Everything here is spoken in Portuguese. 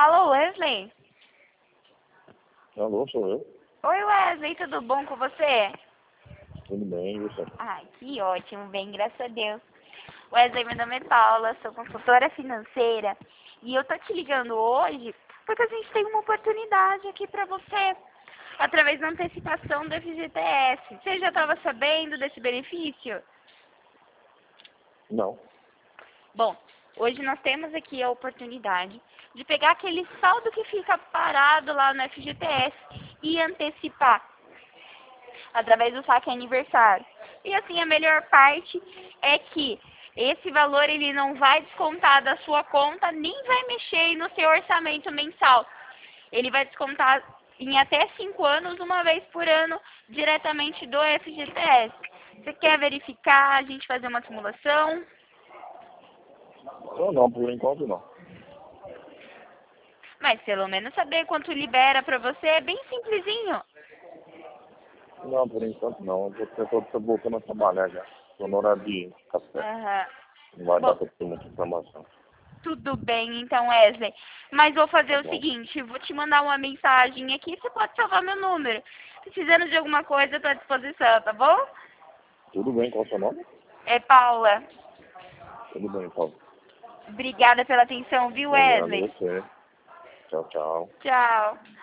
Alô, Wesley? Alô, sou eu. Oi, Wesley, tudo bom com você? Tudo bem, e você? Ai, que ótimo, bem, graças a Deus. Wesley, meu nome é Paula, sou consultora financeira e eu tô te ligando hoje porque a gente tem uma oportunidade aqui pra você, através da antecipação do FGTS. Você já estava sabendo desse benefício? Não. Bom, hoje nós temos aqui a oportunidade de pegar aquele saldo que fica parado lá no FGTS e antecipar através do saque aniversário. E assim, a melhor parte é que esse valor ele não vai descontar da sua conta, nem vai mexer no seu orçamento mensal. Ele vai descontar em até 5 anos, uma vez por ano, diretamente do FGTS. Você quer verificar, a gente fazer uma simulação? Não, por enquanto não. Mas pelo menos saber quanto libera pra você é bem simplesinho. Não, por enquanto não. Eu tô voltando a trabalhar já. Tô no horário de café. Aham. Não vai dar Bom, pra ter muita informação. tudo bem, então, Wesley. Mas vou Tá fazer o bom. seguinte, vou te mandar uma mensagem aqui, você pode salvar meu número. Precisando de alguma coisa, eu tô à disposição, tá bom? Tudo bem, qual é o seu nome? É Paula. Tudo bem, Paulo. Obrigada pela atenção, viu, Obrigado a Wesley? você. Tchau, tchau. Tchau.